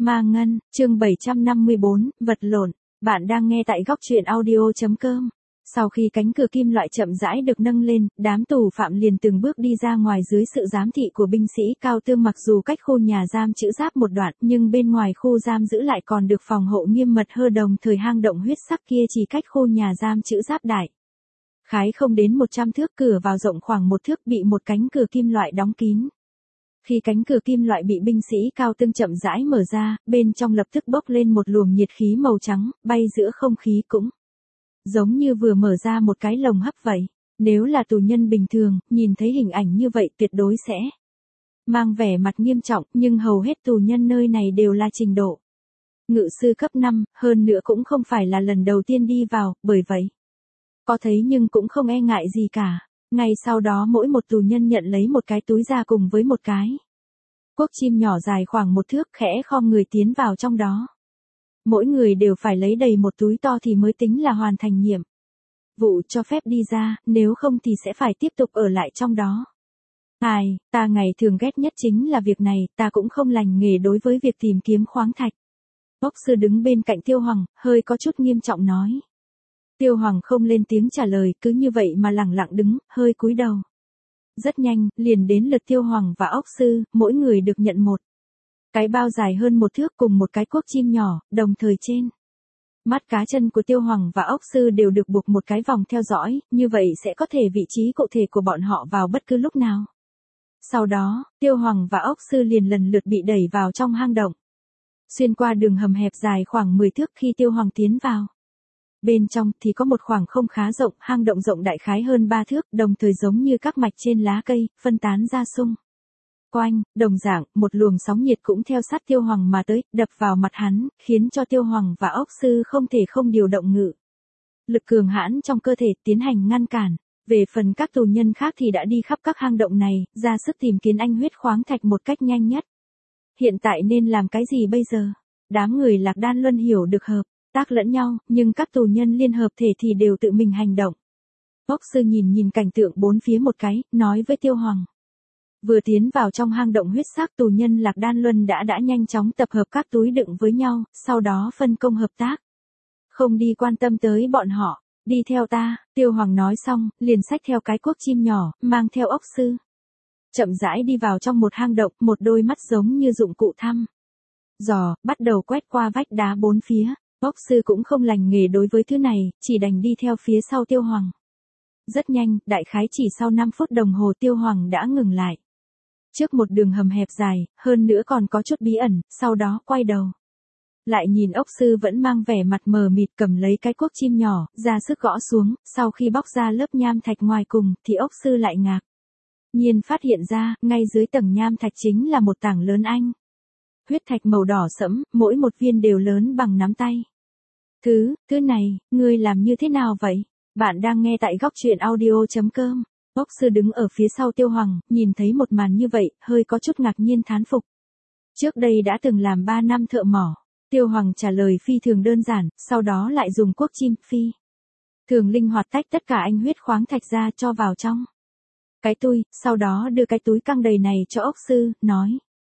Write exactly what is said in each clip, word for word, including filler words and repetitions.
Ma Ngân, chương bảy trăm năm mươi bốn, vật lộn. Bạn đang nghe tại góc truyện audio.com. Sau khi cánh cửa kim loại chậm rãi được nâng lên, đám tù phạm liền từng bước đi ra ngoài dưới sự giám thị của binh sĩ cao tương. Mặc dù cách khu nhà giam chữ giáp một đoạn, nhưng bên ngoài khu giam giữ lại còn được phòng hộ nghiêm mật hơn. Đồng thời hang động huyết sắc kia chỉ cách khu nhà giam chữ giáp đại khái không đến một trăm thước, cửa vào rộng khoảng một thước bị một cánh cửa kim loại đóng kín. Khi cánh cửa kim loại bị binh sĩ cao tương chậm rãi mở ra, bên trong lập tức bốc lên một luồng nhiệt khí màu trắng, bay giữa không khí cũng giống như vừa mở ra một cái lồng hấp vậy. Nếu là tù nhân bình thường, nhìn thấy hình ảnh như vậy tuyệt đối sẽ mang vẻ mặt nghiêm trọng, nhưng hầu hết tù nhân nơi này đều là trình độ ngự sư cấp năm, hơn nữa cũng không phải là lần đầu tiên đi vào, bởi vậy có thấy nhưng cũng không e ngại gì cả. Ngay sau đó mỗi một tù nhân nhận lấy một cái túi ra cùng với một cái cuốc chim nhỏ dài khoảng một thước, khẽ khom người tiến vào trong đó. Mỗi người đều phải lấy đầy một túi to thì mới tính là hoàn thành nhiệm vụ cho phép đi ra, nếu không thì sẽ phải tiếp tục ở lại trong đó. Ai, ta ngày thường ghét nhất chính là việc này, ta cũng không lành nghề đối với việc tìm kiếm khoáng thạch. Ốc sư đứng bên cạnh Tiêu Hoàng, hơi có chút nghiêm trọng nói. Tiêu Hoàng không lên tiếng trả lời, cứ như vậy mà lẳng lặng đứng, hơi cúi đầu. Rất nhanh, liền đến lượt Tiêu Hoàng và ốc sư, mỗi người được nhận một cái bao dài hơn một thước cùng một cái cuốc chim nhỏ, đồng thời trên mắt cá chân của Tiêu Hoàng và ốc sư đều được buộc một cái vòng theo dõi, như vậy sẽ có thể vị trí cụ thể của bọn họ vào bất cứ lúc nào. Sau đó, Tiêu Hoàng và ốc sư liền lần lượt bị đẩy vào trong hang động. Xuyên qua đường hầm hẹp dài khoảng mười thước. Khi Tiêu Hoàng tiến vào bên trong thì có một khoảng không khá rộng, hang động rộng đại khái hơn ba thước, đồng thời giống như các mạch trên lá cây, phân tán ra xung quanh. Đồng dạng, một luồng sóng nhiệt cũng theo sát Tiêu Hoàng mà tới, đập vào mặt hắn, khiến cho Tiêu Hoàng và ốc sư không thể không điều động ngự lực cường hãn trong cơ thể tiến hành ngăn cản. Về phần các tù nhân khác thì đã đi khắp các hang động này, ra sức tìm kiếm anh huyết khoáng thạch một cách nhanh nhất. Hiện tại nên làm cái gì bây giờ? Đám người Lạc Đan Luân hiểu được hợp tác lẫn nhau, nhưng các tù nhân liên hợp thể thì đều tự mình hành động. Ốc sư nhìn nhìn cảnh tượng bốn phía một cái, nói với Tiêu Hoàng. Vừa tiến vào trong hang động huyết sắc, tù nhân Lạc Đan Luân đã đã nhanh chóng tập hợp các túi đựng với nhau, sau đó phân công hợp tác. Không đi quan tâm tới bọn họ, đi theo ta. Tiêu Hoàng nói xong, liền xách theo cái cuốc chim nhỏ, mang theo ốc sư. Chậm rãi đi vào trong một hang động, một đôi mắt giống như dụng cụ thăm dò, bắt đầu quét qua vách đá bốn phía. Ốc sư cũng không lành nghề đối với thứ này, chỉ đành đi theo phía sau Tiêu Hoàng. Rất nhanh, đại khái chỉ sau năm phút đồng hồ Tiêu Hoàng đã ngừng lại trước một đường hầm hẹp dài, hơn nữa còn có chút bí ẩn, sau đó quay đầu lại nhìn ốc sư vẫn mang vẻ mặt mờ mịt cầm lấy cái cuốc chim nhỏ, ra sức gõ xuống. Sau khi bóc ra lớp nham thạch ngoài cùng, thì ốc sư lại ngạc nhiên phát hiện ra, ngay dưới tầng nham thạch chính là một tảng lớn anh huyết thạch màu đỏ sẫm, mỗi một viên đều lớn bằng nắm tay. Thứ, thứ này, ngươi làm như thế nào vậy? Bạn đang nghe tại góc truyện audio.com. Ốc sư đứng ở phía sau Tiêu Hoàng, nhìn thấy một màn như vậy, hơi có chút ngạc nhiên thán phục. Trước đây đã từng làm ba năm thợ mỏ. Tiêu Hoàng trả lời phi thường đơn giản, sau đó lại dùng cuốc chim phi thường linh hoạt tách tất cả anh huyết khoáng thạch ra cho vào trong cái túi, sau đó đưa cái túi căng đầy này cho ốc sư, nói.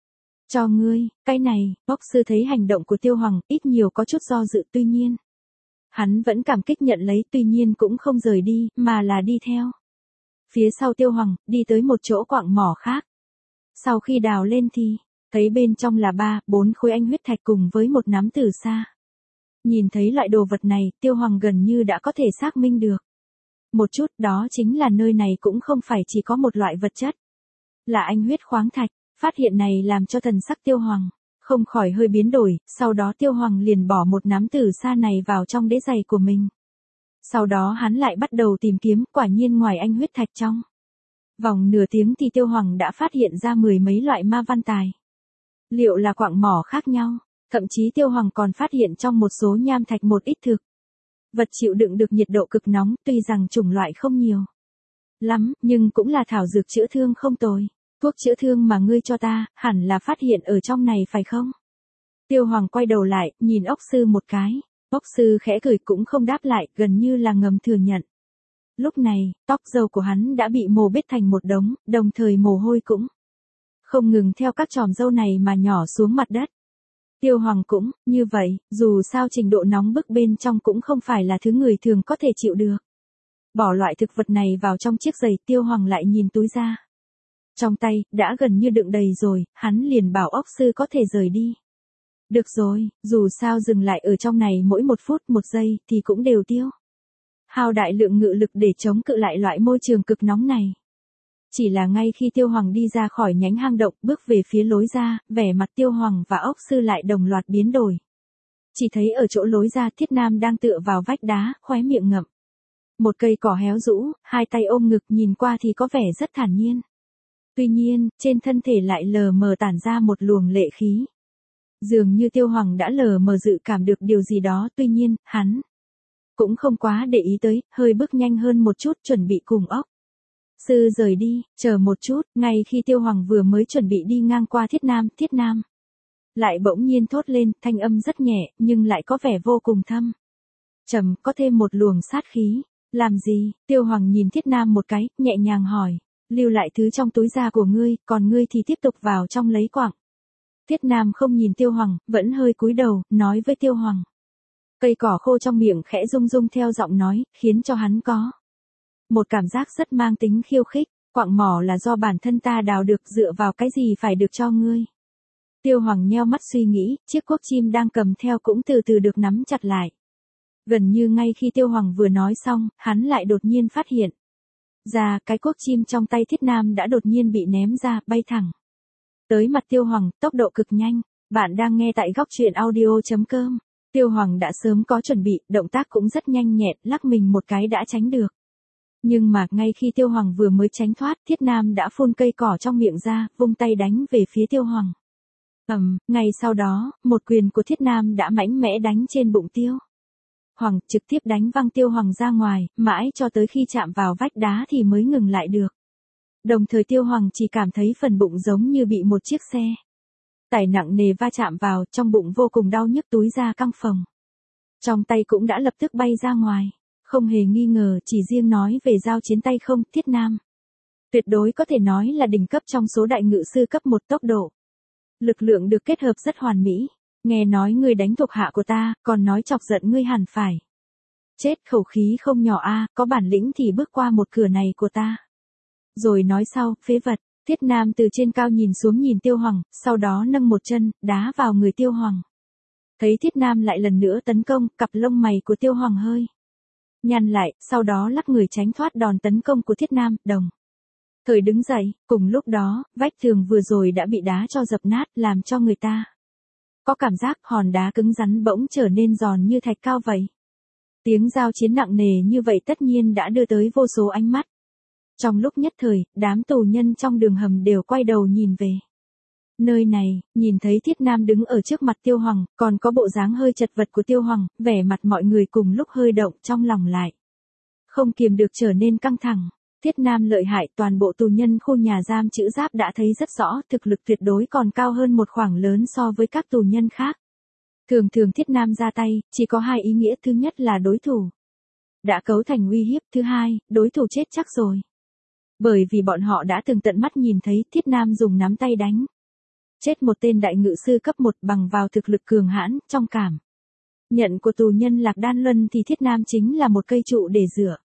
Cho ngươi, cái này. Ốc sư thấy hành động của Tiêu Hoàng, ít nhiều có chút do dự, tuy nhiên hắn vẫn cảm kích nhận lấy, tuy nhiên cũng không rời đi, mà là đi theo phía sau Tiêu Hoàng, đi tới một chỗ quặng mỏ khác. Sau khi đào lên thì thấy bên trong là ba, bốn khối anh huyết thạch cùng với một nắm từ xa. Nhìn thấy loại đồ vật này, Tiêu Hoàng gần như đã có thể xác minh được một chút, đó chính là nơi này cũng không phải chỉ có một loại vật chất là anh huyết khoáng thạch. Phát hiện này làm cho thần sắc Tiêu Hoàng không khỏi hơi biến đổi, sau đó Tiêu Hoàng liền bỏ một nắm từ xa này vào trong đế giày của mình. Sau đó hắn lại bắt đầu tìm kiếm, quả nhiên ngoài anh huyết thạch trong vòng nửa tiếng thì Tiêu Hoàng đã phát hiện ra mười mấy loại ma văn tài liệu là quặng mỏ khác nhau. Thậm chí Tiêu Hoàng còn phát hiện trong một số nham thạch một ít thực vật chịu đựng được nhiệt độ cực nóng, tuy rằng chủng loại không nhiều lắm, nhưng cũng là thảo dược chữa thương không tồi. Thuốc chữa thương mà ngươi cho ta, hẳn là phát hiện ở trong này phải không? Tiêu Hoàng quay đầu lại, nhìn ốc sư một cái. Ốc sư khẽ cười cũng không đáp lại, gần như là ngầm thừa nhận. Lúc này, tóc râu của hắn đã bị mồ bết thành một đống, đồng thời mồ hôi cũng không ngừng theo các chòm râu này mà nhỏ xuống mặt đất. Tiêu Hoàng cũng, như vậy, dù sao trình độ nóng bức bên trong cũng không phải là thứ người thường có thể chịu được. Bỏ loại thực vật này vào trong chiếc giày, Tiêu Hoàng lại nhìn túi da. Trong tay, đã gần như đựng đầy rồi, hắn liền bảo ốc sư có thể rời đi. Được rồi, dù sao dừng lại ở trong này mỗi một phút một giây thì cũng đều tiêu. Hao đại lượng ngự lực để chống cự lại loại môi trường cực nóng này. Chỉ là ngay khi Tiêu Hoàng đi ra khỏi nhánh hang động bước về phía lối ra, vẻ mặt Tiêu Hoàng và ốc sư lại đồng loạt biến đổi. Chỉ thấy ở chỗ lối ra Thiết Nam đang tựa vào vách đá, khóe miệng ngậm một cây cỏ héo rũ, hai tay ôm ngực nhìn qua thì có vẻ rất thản nhiên. Tuy nhiên, trên thân thể lại lờ mờ tản ra một luồng lệ khí. Dường như Tiêu Hoàng đã lờ mờ dự cảm được điều gì đó, tuy nhiên, hắn cũng không quá để ý tới, hơi bước nhanh hơn một chút chuẩn bị cùng ốc sư rời đi, chờ một chút, ngay khi Tiêu Hoàng vừa mới chuẩn bị đi ngang qua Thiết Nam, Thiết Nam lại bỗng nhiên thốt lên, thanh âm rất nhẹ, nhưng lại có vẻ vô cùng thâm trầm, có thêm một luồng sát khí. Làm gì? Tiêu Hoàng nhìn Thiết Nam một cái, nhẹ nhàng hỏi, lưu lại thứ trong túi da của ngươi, còn ngươi thì tiếp tục vào trong lấy quặng. Thiết Nam không nhìn Tiêu Hoàng, vẫn hơi cúi đầu, nói với Tiêu Hoàng. Cây cỏ khô trong miệng khẽ rung rung theo giọng nói, khiến cho hắn có một cảm giác rất mang tính khiêu khích. Quặng mỏ là do bản thân ta đào được, dựa vào cái gì phải được cho ngươi. Tiêu Hoàng nheo mắt suy nghĩ, chiếc cuốc chim đang cầm theo cũng từ từ được nắm chặt lại. Gần như ngay khi Tiêu Hoàng vừa nói xong, hắn lại đột nhiên phát hiện ra cái cuốc chim trong tay Thiết Nam đã đột nhiên bị ném ra, bay thẳng tới mặt Tiêu Hoàng, tốc độ cực nhanh. Bạn đang nghe tại góc truyện audio chấm com. Tiêu Hoàng đã sớm có chuẩn bị, động tác cũng rất nhanh nhẹn, lắc mình một cái đã tránh được. Nhưng mà ngay khi Tiêu Hoàng vừa mới tránh thoát, Thiết Nam đã phun cây cỏ trong miệng ra, vung tay đánh về phía Tiêu Hoàng. Ầm, um, ngay sau đó, một quyền của Thiết Nam đã mãnh mẽ đánh trên bụng Tiêu Hoàng, trực tiếp đánh văng Tiêu Hoàng ra ngoài, mãi cho tới khi chạm vào vách đá thì mới ngừng lại được. Đồng thời Tiêu Hoàng chỉ cảm thấy phần bụng giống như bị một chiếc xe tải nặng nề va chạm vào, trong bụng vô cùng đau nhức, túi da căng phồng. Trong tay cũng đã lập tức bay ra ngoài. Không hề nghi ngờ, chỉ riêng nói về giao chiến tay không, Thiết Nam tuyệt đối có thể nói là đỉnh cấp trong số đại ngự sư cấp một, tốc độ lực lượng được kết hợp rất hoàn mỹ. Nghe nói ngươi đánh thuộc hạ của ta, còn nói chọc giận ngươi hẳn phải chết, khẩu khí không nhỏ a, có bản lĩnh thì bước qua một cửa này của ta. Rồi nói sau, phế vật. Thiết Nam từ trên cao nhìn xuống nhìn Tiêu Hoàng, sau đó nâng một chân, đá vào người Tiêu Hoàng. Thấy Thiết Nam lại lần nữa tấn công, cặp lông mày của Tiêu Hoàng hơi nhăn lại, sau đó lắc người tránh thoát đòn tấn công của Thiết Nam, đồng thời đứng dậy. Cùng lúc đó, vách tường vừa rồi đã bị đá cho dập nát, làm cho người ta có cảm giác hòn đá cứng rắn bỗng trở nên giòn như thạch cao vậy. Tiếng giao chiến nặng nề như vậy tất nhiên đã đưa tới vô số ánh mắt. Trong lúc nhất thời, đám tù nhân trong đường hầm đều quay đầu nhìn về nơi này, nhìn thấy Thiết Nam đứng ở trước mặt Tiêu Hoàng, còn có bộ dáng hơi chật vật của Tiêu Hoàng, vẻ mặt mọi người cùng lúc hơi động, trong lòng lại không kiềm được trở nên căng thẳng. Thiết Nam lợi hại, toàn bộ tù nhân khu nhà giam Chữ Giáp đã thấy rất rõ, thực lực tuyệt đối còn cao hơn một khoảng lớn so với các tù nhân khác. Thường thường Thiết Nam ra tay, chỉ có hai ý nghĩa, thứ nhất là đối thủ đã cấu thành uy hiếp, thứ hai, đối thủ chết chắc rồi. Bởi vì bọn họ đã từng tận mắt nhìn thấy Thiết Nam dùng nắm tay đánh chết một tên đại ngự sư cấp một bằng vào thực lực cường hãn. Trong cảm nhận của tù nhân Lạc Đan Luân thì Thiết Nam chính là một cây trụ để dựa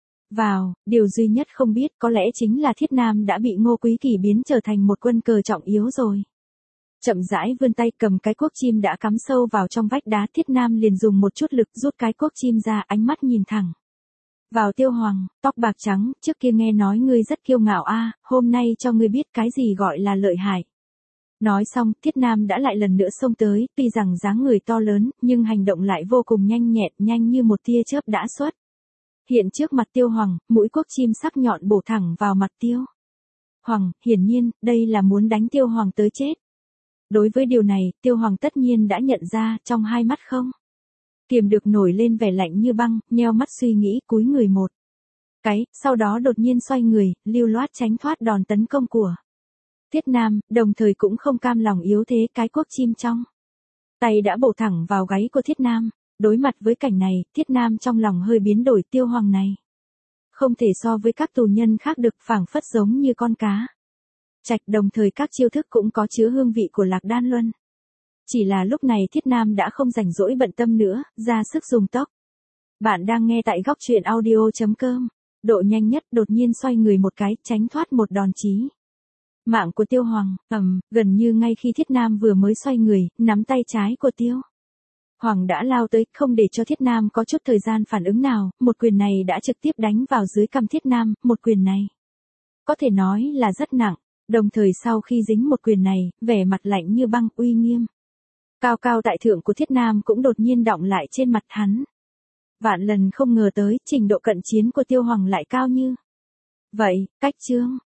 vào, điều duy nhất không biết có lẽ chính là Thiết Nam đã bị Ngô Quý Kỳ biến trở thành một quân cờ trọng yếu rồi. Chậm rãi vươn tay cầm cái cuốc chim đã cắm sâu vào trong vách đá, Thiết Nam liền dùng một chút lực rút cái cuốc chim ra, ánh mắt nhìn thẳng vào Tiêu Hoàng, tóc bạc trắng, trước kia nghe nói ngươi rất kiêu ngạo a, hôm nay cho ngươi biết cái gì gọi là lợi hại. Nói xong, Thiết Nam đã lại lần nữa xông tới, tuy rằng dáng người to lớn, nhưng hành động lại vô cùng nhanh nhẹn, nhanh như một tia chớp đã xuất hiện trước mặt Tiêu Hoàng, mũi cuốc chim sắc nhọn bổ thẳng vào mặt Tiêu Hoàng, hiển nhiên, đây là muốn đánh Tiêu Hoàng tới chết. Đối với điều này, Tiêu Hoàng tất nhiên đã nhận ra, trong hai mắt không kiềm được nổi lên vẻ lạnh như băng, nheo mắt suy nghĩ, cúi người một cái, sau đó đột nhiên xoay người, lưu loát tránh thoát đòn tấn công của Thiết Nam, đồng thời cũng không cam lòng yếu thế, cái cuốc chim trong tay đã bổ thẳng vào gáy của Thiết Nam. Đối mặt với cảnh này, Thiết Nam trong lòng hơi biến đổi, Tiêu Hoàng này không thể so với các tù nhân khác được, phảng phất giống như con cá trạch, đồng thời các chiêu thức cũng có chứa hương vị của Lạc Đan Luân. Chỉ là lúc này Thiết Nam đã không rảnh rỗi bận tâm nữa, ra sức dùng tốc. Bạn đang nghe tại góc truyện audio.com. Độ nhanh nhất đột nhiên xoay người một cái, tránh thoát một đòn chí mạng của Tiêu Hoàng, ầm, gần như ngay khi Thiết Nam vừa mới xoay người, nắm tay trái của Tiêu Hoàng đã lao tới, không để cho Thiết Nam có chút thời gian phản ứng nào, một quyền này đã trực tiếp đánh vào dưới cằm Thiết Nam, một quyền này có thể nói là rất nặng, đồng thời sau khi dính một quyền này, vẻ mặt lạnh như băng, uy nghiêm cao cao tại thượng của Thiết Nam cũng đột nhiên đọng lại trên mặt hắn. Vạn lần không ngờ tới, trình độ cận chiến của Tiêu Hoàng lại cao như vậy, cách chương